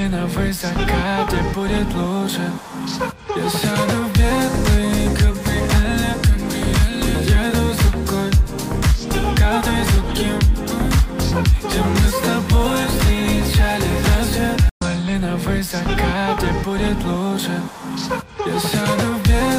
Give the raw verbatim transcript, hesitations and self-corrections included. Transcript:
Малиновый закат, и будет лучше. Я сяду в белый кабриолет, еду с рукой, каждый звуким, где мы с тобой встречали рассвет. Малиновый закат, и будет лучше. Я сяду в белый